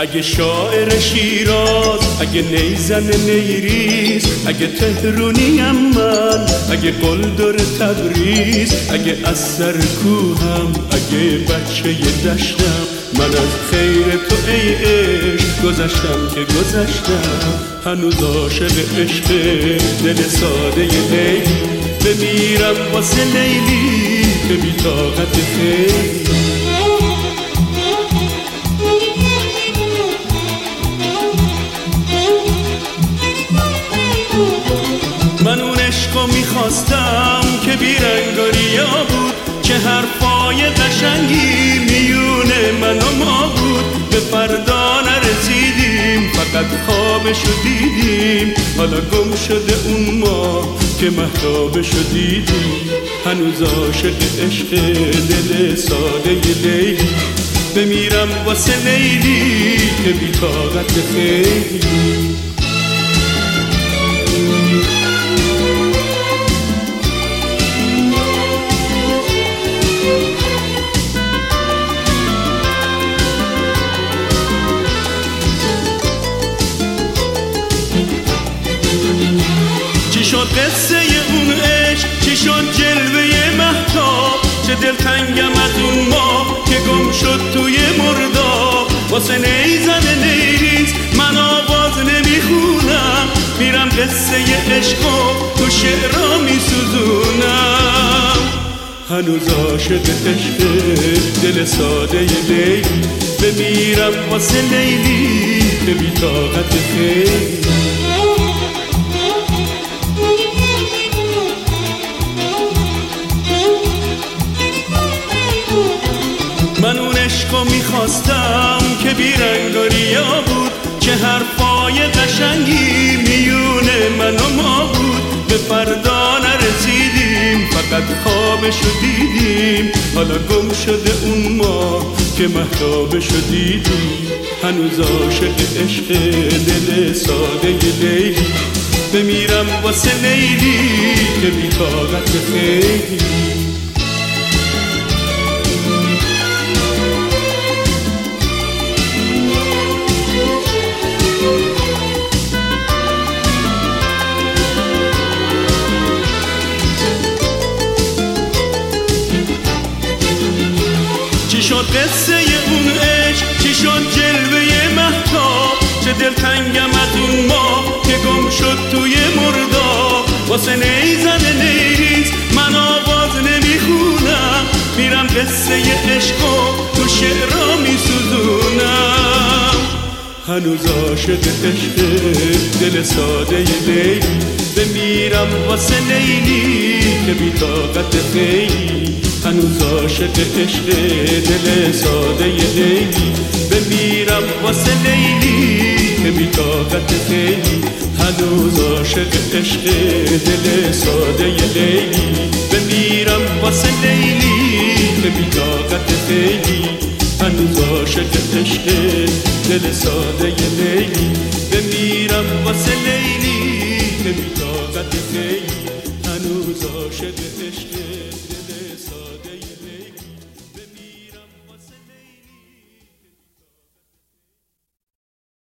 اگه شاعر شیراز، اگه نیزن نیریز، اگه تهرونیم من، اگه قلدر تبریز، اگه از سر کوهم، اگه بچه دشتم، من از خیر تو ای عشق گذشتم که گذشتم. هنوز عاشق عشق دل ساده لیلی، بمیرم واسه لیلی که بی طاقت خیلی. من اون عشقو میخواستم که بیرنگاریا بود، که حرفای قشنگی میونه من و ما بود. به فردا نرسیدیم، فقط خوابشو دیدیم، حالا گم شده اون ما که مهتابشو دیدیم. هنوز عاشق عشق دل ساده لیلی، بمیرم واسه لیلی که بی طاقت خیلی. چی شد قصه اون عشق، چی شد جلوه مهتاب، چه دلتنگم از اون ماه که گم شد توی مرداب. واسه نیزن نیریز من آواز نمیخونم، میرم قصه عشقو تو شعرها میسوزونم. هنوز عاشق عشق دل ساده لیلی، بمیرم واسه لیلی که بی طاقت خیلی. من اون عشقو میخواستم که بیرنگاریا بود، که حرفای قشنگی میونه من و ما بود. به فردا نرسیدیم، فقط خوابشو دیدیم، حالا گم شده اون ما که مهتابشو دیدیم. هنوز عاشق عشق دل ساده لیلی، بمیرم واسه لیلی که بی طاقت خیلی. چی شد قصه اون عشق، چی شد جلوه مهتاب، چه دلتنگم از اون ماه که گم شد توی مرداب. واسه نیزن نیریز من آواز نمیخونم، میرم قصه عشقو تو شعرها میسوزونم. هنوز عاشق عشق دل ساده لیلی، بمیرم واسه لیلی که بی طاقت خیلی. هنوز عاشق عشق دل ساده لیلی، بمیرم واسه لیلی که بی طاقت خیلی. هنوز عاشق عشق دل ساده لیلی، بمیرم واسه لیلی که بی طاقت خیلی. هنوز عاشق عشق دل ساده لیلی، بمیرم واسه لیلی که بی طاقت خیلی. هنوز عاشق عشق